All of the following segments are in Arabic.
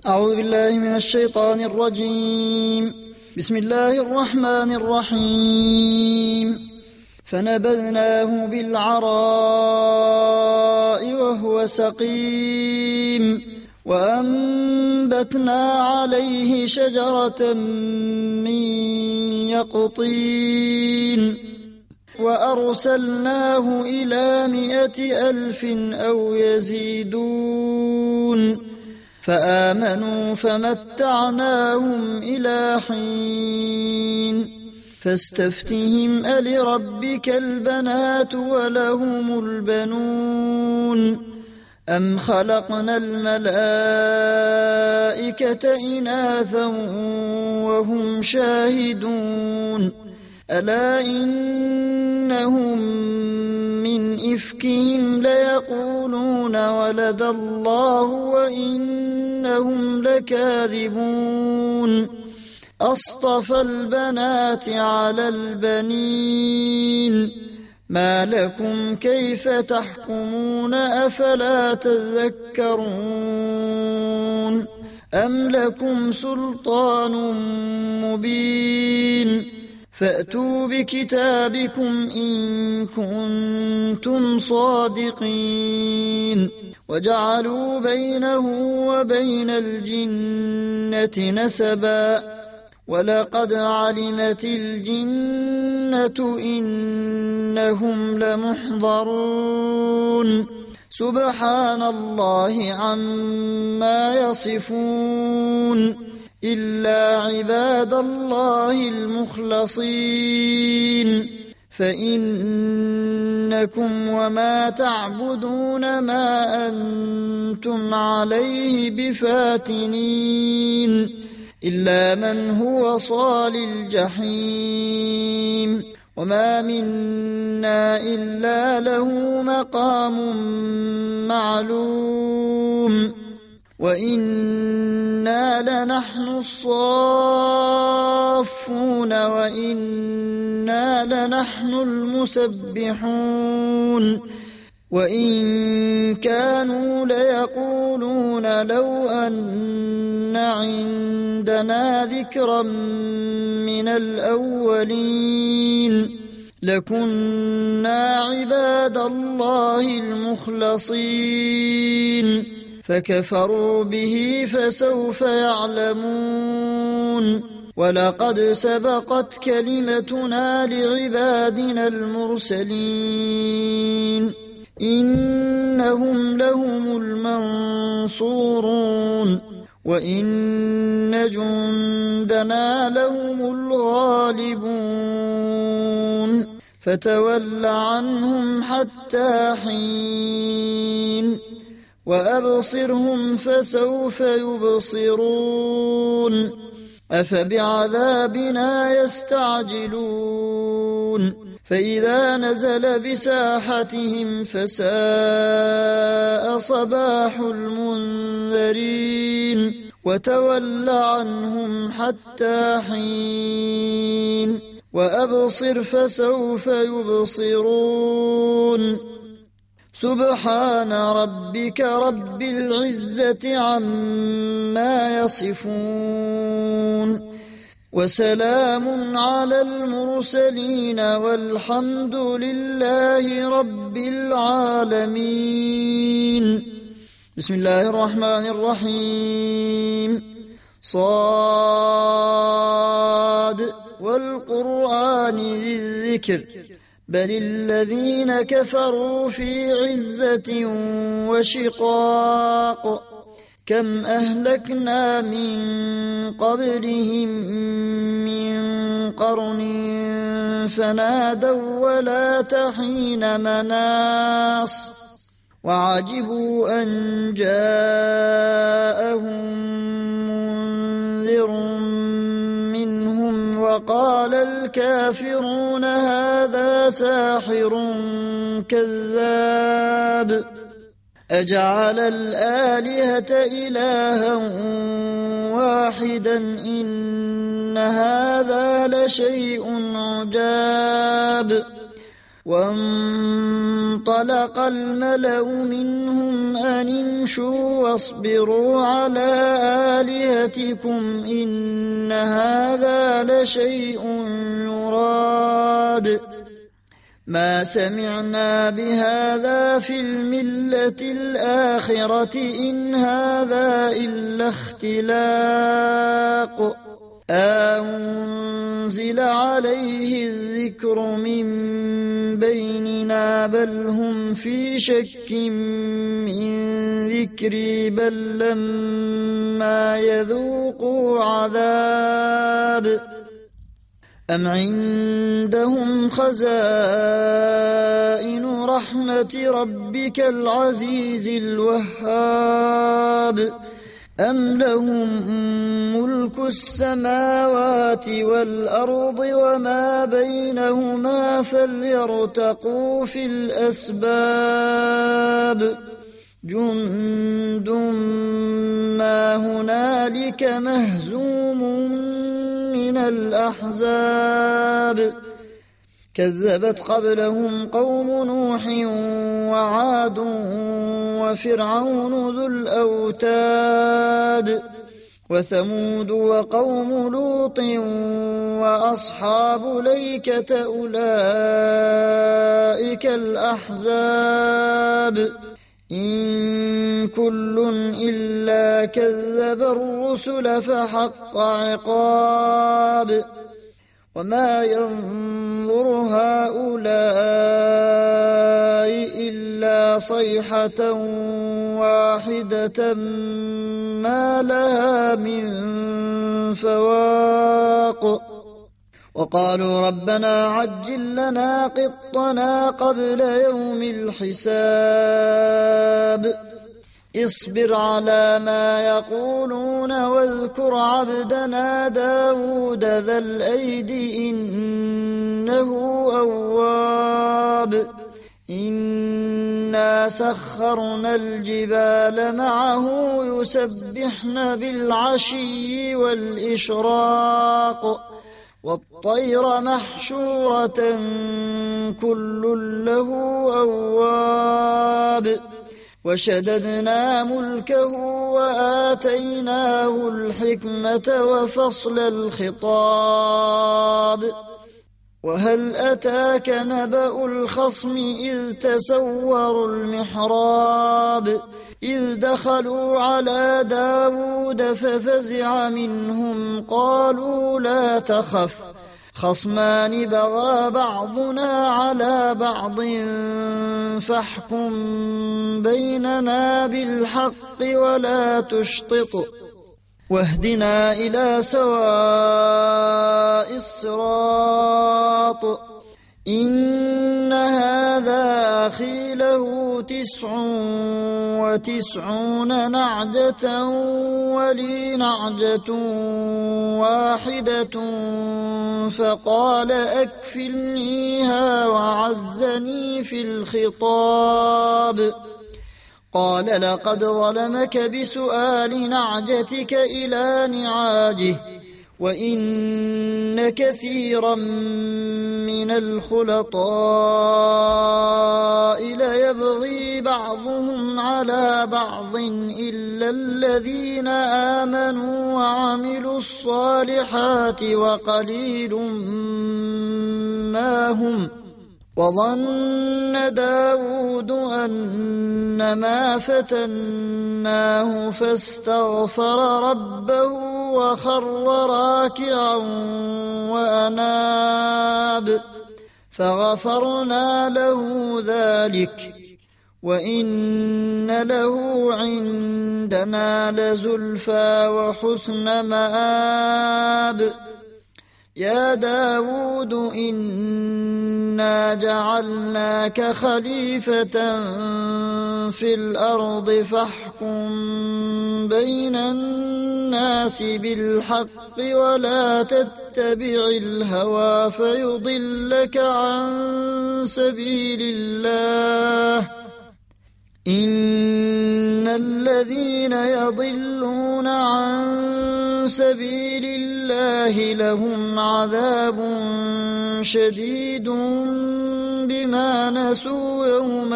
أعوذ بالله من الشيطان الرجيم. بسم الله الرحمن الرحيم. فنبذناه بالعراء وهو سقيم وأنبتنا عليه شجرة من يقطين وأرسلناه إلى 100,000 أو يزيدون فآمنوا فمتعناهم إلى حين فاستفتهم ألربك البنات ولهم البنون أم خلقنا الملائكة إناثا وهم شاهدون ألا إنهم من إفكهم ليقولون ولد الله وإنهم لكاذبون أصطفى البنات على البنين ما لكم كيف تحكمون أفلا تذكرون أم لكم سلطان مبين فأتوا بكتابكم إن كنتم صادقين وجعلوا بينه وبين الجنة نسبا ولقد علمت الجنة إنهم لمحضرون سبحان الله عما يصفون إلا عباد الله المخلصين فإنكم وما تعبدون ما أنتم عليه بفاتنين إلا من هو صال الجحيم وما منا إلا له مقام معلوم وإنا لنحن الصافون وإنا لنحن المسبحون وإن كانوا ليقولون لو أن عندنا ذكرا من الأولين لكنا عباد الله المخلصين فكفروا به فسوف يعلمون ولقد سبقت كلمتنا لعبادنا المرسلين إنهم لهم المنصورون وإن جندنا لهم الغالبون فتول عنهم حتى حين وأبصرهم فسوف يبصرون أفبعذابنا يستعجلون فإذا نزل بساحتهم فساء صباح المنذرين وتول عنهم حتى حين وأبصر فسوف يبصرون سبحان ربك رب العزة عما يصفون وسلام على المرسلين والحمد لله رب العالمين. بسم الله الرحمن الرحيم. صاد والقرآن ذي الذكر بل الذين كفروا في عزة وشقاق كم أهلكنا من قبلهم من قرن فنادوا ولا تحين مناص وعجبوا أن جاءهم منذر منهم وقال الكافرون هذا ساحر كذاب أجعل الآلهة إلها واحدا إن هذا لشيء عجاب وانطلق الملأ منهم أن امشوا واصبروا على آلهتكم إن هذا لشيء يراد ما سمعنا بهذا في الملة الآخرة إن هذا إلا اختلاق أنزل عليه الذكر من بيننا بل هم في شك من ذكري بل لما يذوقوا عذاب أم عندهم خزائن رحمة ربك العزيز الوهاب أم لهم ملك السماوات والأرض وما بينهما فليرتقوا في الأسباب جند ما هنالك مهزوم من الأحزاب كذبت قبلهم قوم نوح وعاد وفرعون ذو الأوتاد وثمود وقوم لوط وأصحاب ليكة أولئك الأحزاب إن كل إلا كذب الرسل فحق عقاب وما ينظر هؤلاء إلا صيحة واحدة ما لها من فواق وقالوا ربنا عجل لنا قطنا قبل يوم الحساب اصبر على ما يقولون واذكر عبدنا داود ذا الأيد إنه أواب إنا سخرنا الجبال معه يسبحن بالعشي والإشراق والطير محشورة كل له أواب وشددنا ملكه وآتيناه الحكمة وفصل الخطاب وهل أتاك نبأ الخصم إذ تسوروا المحراب إذ دخلوا على داود ففزع منهم قالوا لا تخف خصمان بغى بعضنا على بعض فاحكم بيننا بالحق ولا تشطط واهدنا إلى سواء الصراط إن هذا أخي له 99 نعجة ولي نعجة واحدة فقال أكفلنيها وعزني في الخطاب قال لقد ظلمك بسؤال نعجتك إلى نعاجه وإن كثيرا من الخلطاء ليبغي بعضهم على بعض إلا الذين آمنوا وعملوا الصالحات وقليل ما هم وظن داود أنما فتناه فاستغفر ربه وخر راكعا وأناب فغفرنا له ذلك وإن له عندنا لزلفى وحسن مآب يا داود إنا جعلناك خليفة في الأرض فاحكم بين الناس بالحق ولا تتبع الهوى فيضلك عن سبيل الله إن الذين يضلون عن سبيل الله الله لهم عذاب شديد بما نسوا يوم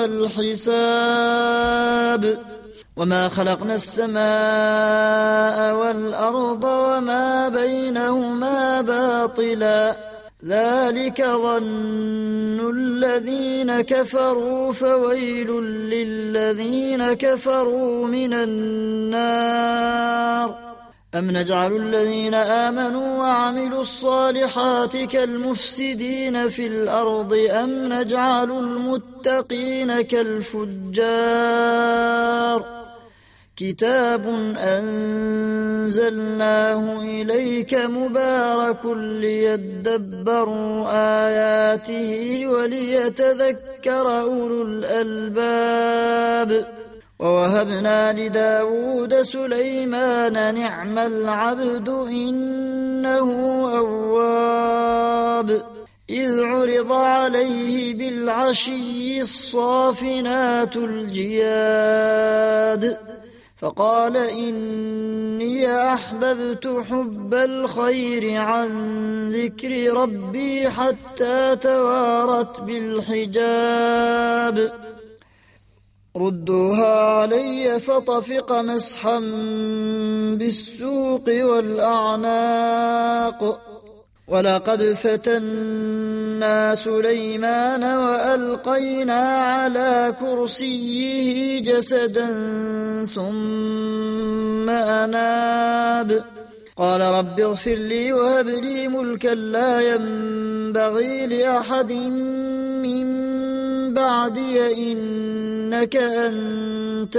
الحساب وما خلقنا السماء والأرض وما بينهما باطلا ذلك ظن الذين كفروا فويل للذين كفروا من النار أم نجعل الذين آمنوا وعملوا الصالحات كالمفسدين في الأرض أم نجعل المتقين كالفجار كتاب أنزلناه إليك مبارك ليدبروا آياته وليتذكر أولو الألباب ووهبنا لداود سليمان نعم العبد إنه أواب إذ عرض عليه بالعشي الصافنات الجياد فقال إني أحببت حب الخير عن ذكر ربي حتى توارت بالحجاب ردوها علي فطفق مسحا بالسوق والأعناق ولقد فتنا سليمان وألقينا على كرسيه جسدا ثم أناب قال رب اغفر لي وهب لي ملكا لا ينبغي لأحد من بعدي إنك أنت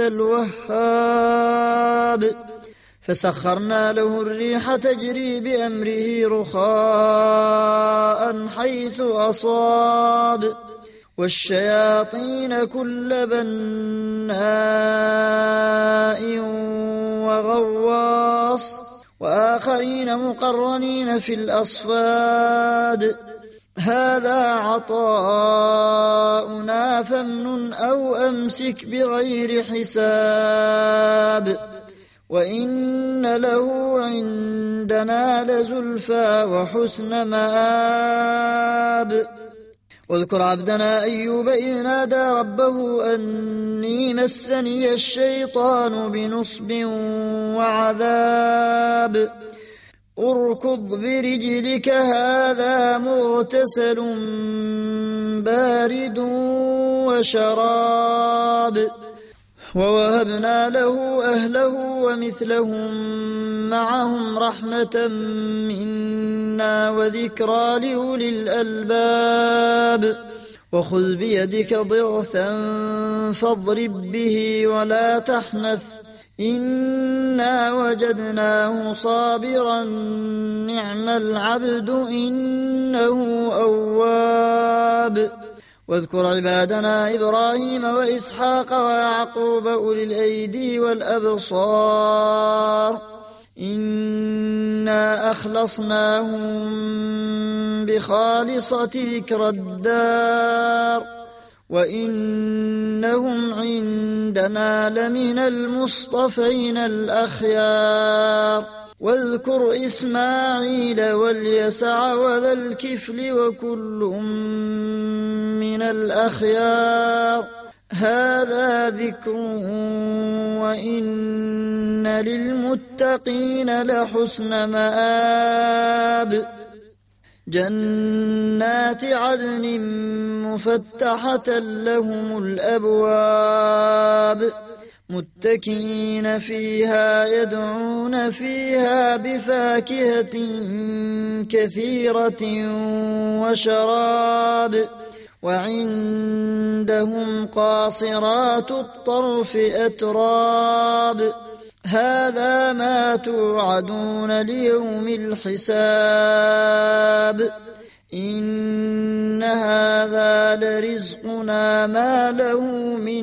الوهاب فسخرنا له الريح تجري بأمره رخاء حيث أصاب والشياطين كل بناء وغواص وآخرين مقرنين في الأصفاد هذا عطاؤنا فامنن أو أمسك بغير حساب وإن له عندنا لزلفى وحسن مآب واذكر عبدنا أيوب إذ نادى ربه أني مسني الشيطان بنصب وعذاب اركض برجلك هذا مغتسل بارد وشراب ووهبنا له أهله ومثلهم معهم رحمة منا وذكرى لأولي الألباب وخذ بيدك ضغثا فاضرب به ولا تحنث إنا وجدناه صابرا نعم العبد إنه أواب واذكر عبادنا إبراهيم وإسحاق ويعقوب أولي الأيدي والأبصار إنا أخلصناهم بخالصة ذكر الدار وإنهم عندنا لمن المصطفين الأخيار واذكر إسماعيل واليسع وذا الكفل وكل من الأخيار هذا ذكر وإن للمتقين لحسن مآب جنات عدن مفتحة لهم الأبواب متكئين فيها يدعون فيها بفاكهة كثيرة وشراب وعندهم قاصرات الطرف أتراب هذا ما توعدون ليوم الحساب إن هذا لرزقنا ما له من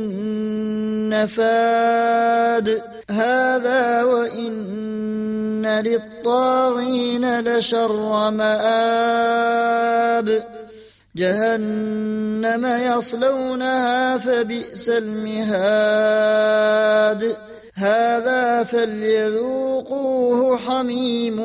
نفاد هذا وإن للطاغين لشر مآب جهنم يصلونها فبئس المهاد هذا فليذوقوه حميم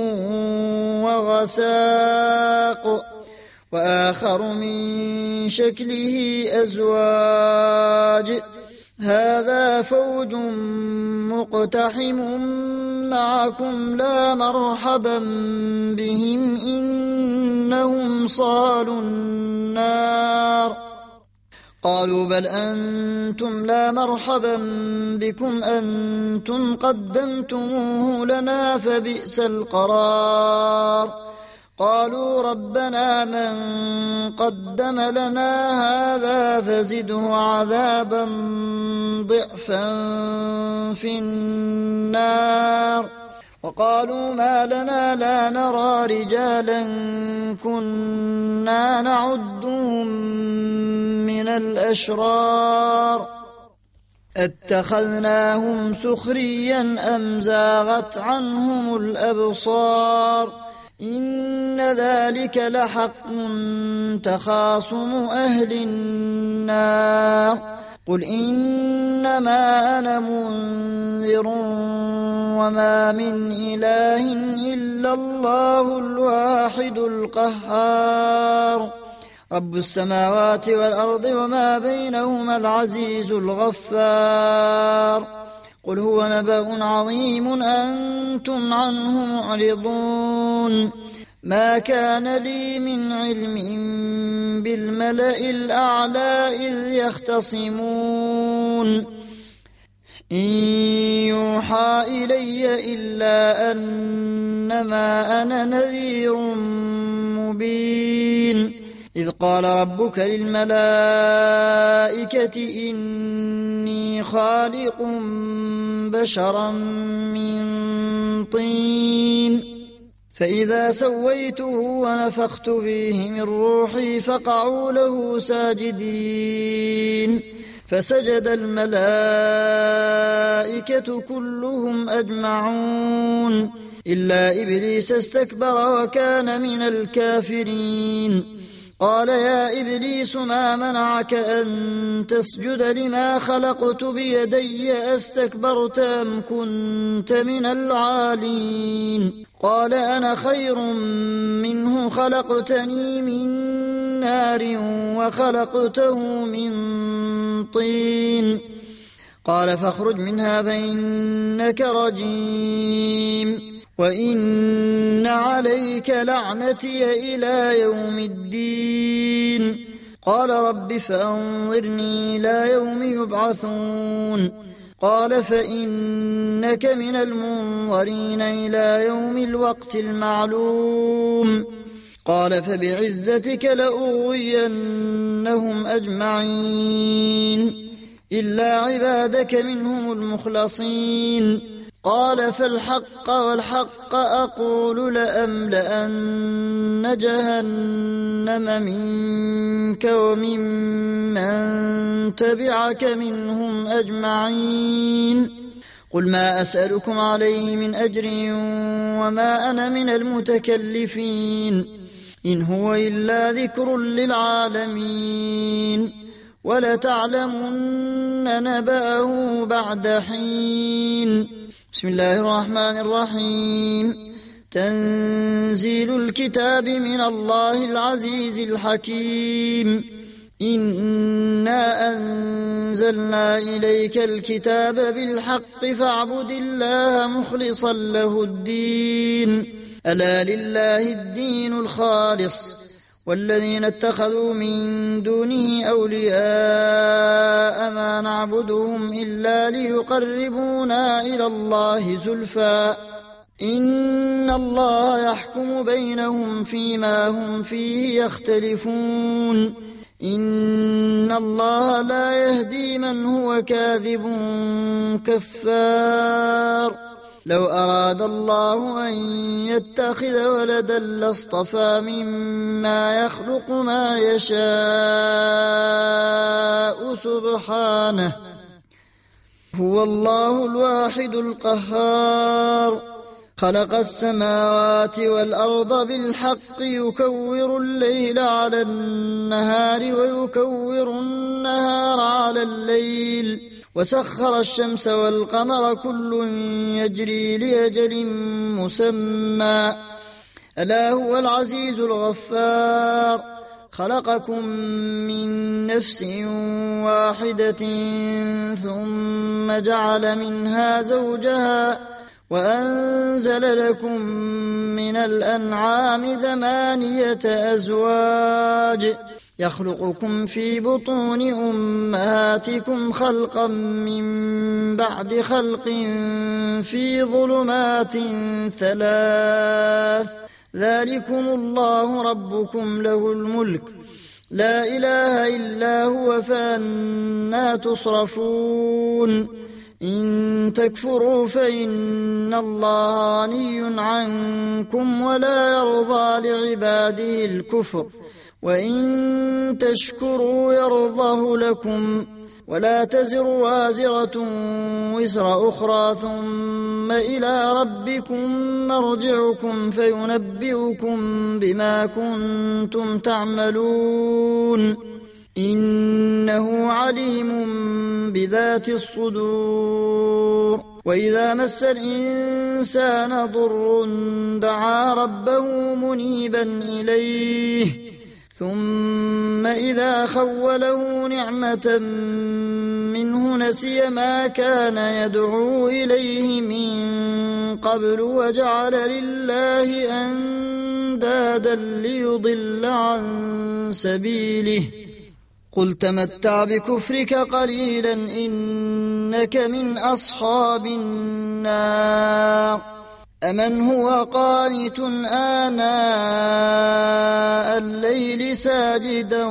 وغساق وآخر من شكله أزواج هذا فوج مقتحم معكم لا مرحبا بهم إنهم صالوا النار قالوا بل أنتم لا مرحبا بكم أنتم قدمتموه لنا فبئس القرار قالوا ربنا من قدم لنا هذا فزده عذابا ضعفا في النار وقالوا ما لنا لا نرى رجالا كنا نعدهم من الأشرار اتخذناهم سخريا أم زاغت عنهم الأبصار إن ذلك لحق تخاصم أهل النار قل إنما أنا منذر وما من إله إلا الله الواحد القهار رب السماوات والأرض وما بينهما العزيز الغفار قل هو نبأ عظيم أنتم عنه معرضون ما كان لي من علم بالملأ الأعلى إذ يختصمون إن يوحى إلي إلا أنما أنا نذير مبين إذ قال ربك للملائكة إني خالق بشرا من طين فإذا سويته ونفخت فيه من روحي فقعوا له ساجدين فسجد الملائكة كلهم أجمعون إلا إبليس استكبر وكان من الكافرين قال يا إبليس ما منعك أن تسجد لما خلقت بيدي أستكبرت أم كنت من العالين قال أنا خير منه خلقتني من نار وخلقته من طين قال فاخرج منها فإنك رجيم وإن عليك لعنتي إلى يوم الدين قال رب فأنظرني إلى يوم يبعثون قال فإنك من المنظرين إلى يوم الوقت المعلوم قال فبعزتك لأغوينهم أجمعين إلا عبادك منهم المخلصين قال فالحق والحق أقول لأملأن جهنم منك وممن تبعك منهم أجمعين قل ما أسألكم عليه من أجر وما أنا من المتكلفين إن هو إلا ذكر للعالمين ولتعلمن نبأه بعد حين بسم الله الرحمن الرحيم تنزيل الكتاب من الله العزيز الحكيم إنا أنزلنا إليك الكتاب بالحق فاعبد الله مخلصا له الدين ألا لله الدين الخالص والذين اتخذوا من دونه أولياء ما نعبدهم إلا ليقربونا إلى الله زلفى إن الله يحكم بينهم فيما هم فيه يختلفون إن الله لا يهدي من هو كاذب كفار لو أراد الله أن يتخذ ولدا لاصطفى مما يخلق ما يشاء سبحانه هو الله الواحد القهار خلق السماوات والأرض بالحق يكور الليل على النهار ويكور النهار على الليل وسخر الشمس والقمر كل يجري لأجل مسمى ألا هو العزيز الغفار خلقكم من نفس واحدة ثم جعل منها زوجها وأنزل لكم من الأنعام 8 أزواج يخلقكم في بطون أمهاتكم خلقا من بعد خلق في ظلمات 3 ذلكم الله ربكم له الملك لا إله إلا هو فأنى تصرفون إن تكفروا فإن الله غني عنكم ولا يرضى لعباده الكفر وإن تشكروا يرضه لكم ولا تزر وازرة وزر أخرى ثم إلى ربكم مرجعكم فينبئكم بما كنتم تعملون إنه عليم بذات الصدور وإذا مس الإنسان ضر دعا ربه منيبا إليه ثم إذا خوله نعمة منه نسي ما كان يدعو إليه من قبل وجعل لله أندادا ليضل عن سبيله قل تمتع بكفرك قليلا إنك من أصحاب النار أمن هو قانت آناء الليل ساجدا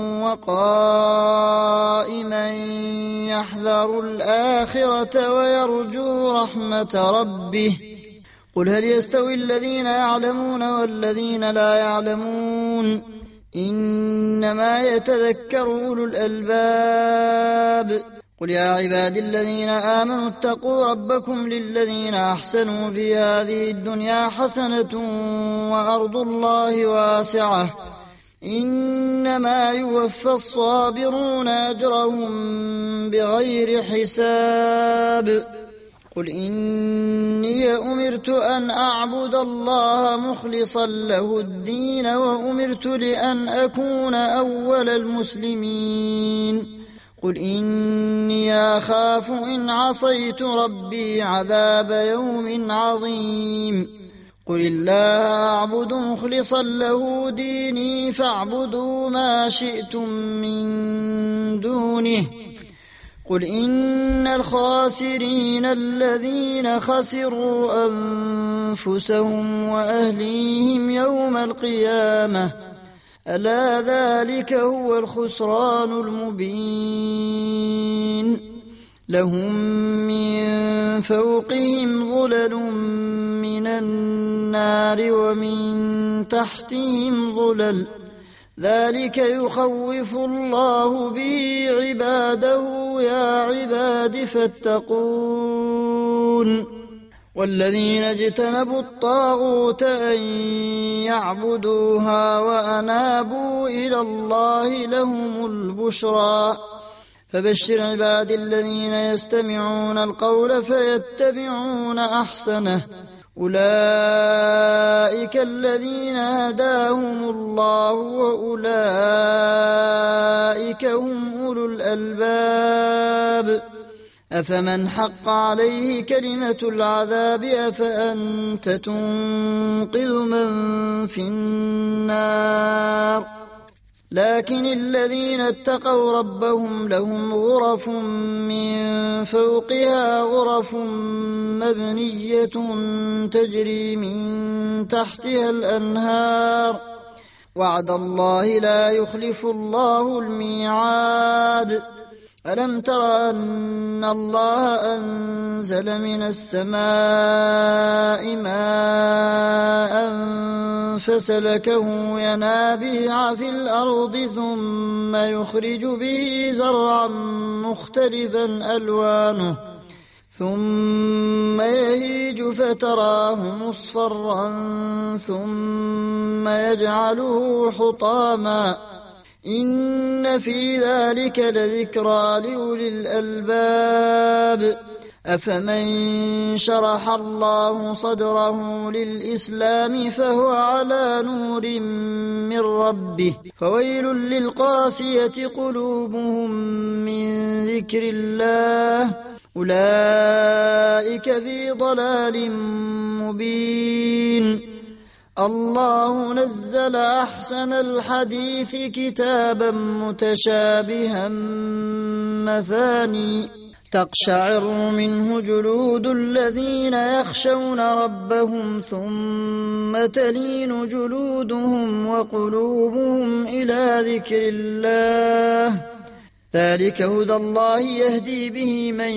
وقائما يحذر الآخرة ويرجو رحمة ربه قل هل يستوي الذين يعلمون والذين لا يعلمون إنما يتذكر أولو الألباب قل يا عبادي الذين آمنوا اتقوا ربكم للذين أحسنوا في هذه الدنيا حسنة وأرض الله واسعة إنما يوفى الصابرون أجرهم بغير حساب قل إني أمرت أن أعبد الله مخلصا له الدين وأمرت لأن أكون أول المسلمين قل إني أخاف إن عصيت ربي عذاب يوم عظيم قل الله أعبد مخلصا له ديني فاعبدوا ما شئتم من دونه قل إن الخاسرين الذين خسروا أنفسهم وأهليهم يوم القيامة ألا ذلك هو الخسران المبين لهم من فوقهم ظلل من النار ومن تحتهم ظلل ذلك يخوف الله به عباده يا عباد فاتقون والذين اجتنبوا الطاغوت أن يعبدوها وأنابوا إلى الله لهم البشرى فبشر عباد الذين يستمعون القول فيتبعون أحسنه أولئك الذين هداهم الله وأولئك هم أولو الألباب أفمن حق عليه كلمة العذاب أفأنت تنقذ من في النار لكن الذين اتقوا ربهم لهم غرف من فوقها غرف مبنية تجري من تحتها الأنهار وعد الله لا يخلف الله الميعاد ألم تر أن الله أنزل من السماء ماء فسلكه ينابيع في الأرض ثم يخرج به زرعا مختلفا ألوانه ثم يهيج فتراه مصفرا ثم يجعله حطاما إن في ذلك لذكرى لأولي الألباب أفمن شرح الله صدره للإسلام فهو على نور من ربه فويل للقاسية قلوبهم من ذكر الله أولئك في ضلال مبين الله نزل أحسن الحديث كتابا متشابها مثاني تقشعر منه جلود الذين يخشون ربهم ثم تلين جلودهم وقلوبهم إلى ذكر الله ذلك هدى الله يهدي به من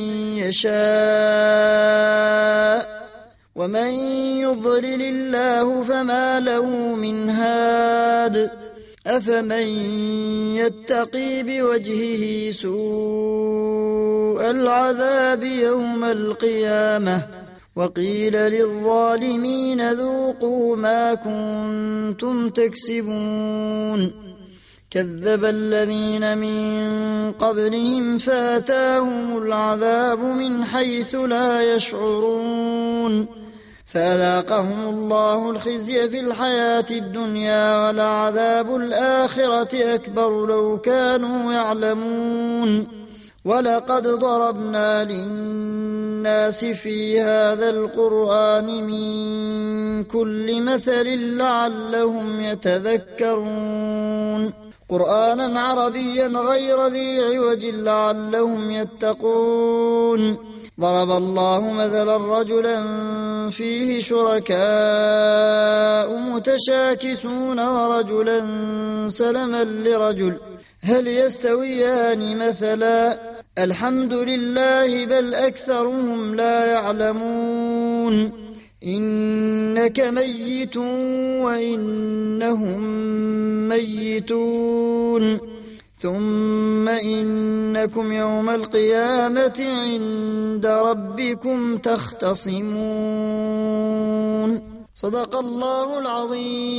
يشاء ومن يضلل الله فما له من هاد أفمن يتقي بوجهه سوء العذاب يوم القيامة وقيل للظالمين ذوقوا ما كنتم تكسبون كذب الذين من قبلهم فاتاهم العذاب من حيث لا يشعرون فأذاقهم الله الخزي في الحياة الدنيا ولعذاب الآخرة أكبر لو كانوا يعلمون ولقد ضربنا للناس في هذا القرآن من كل مثل لعلهم يتذكرون قرآنا عربيا غير ذي عوج لعلهم يتقون ضرب الله مثلا رجلا فيه شركاء متشاكسون ورجلا سلما لرجل هل يستويان مثلا الحمد لله بل أكثرهم لا يعلمون إنك ميت وإنهم ميتون ثم إنكم يوم القيامة عند ربكم تختصمون صدق الله العظيم.